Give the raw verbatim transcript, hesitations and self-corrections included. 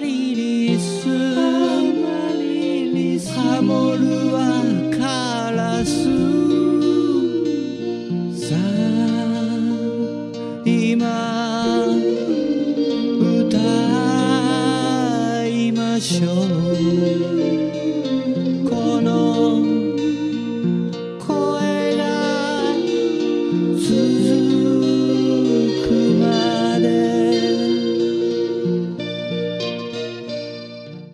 リリスハモるはカラスさあ今歌いましょうこの声が続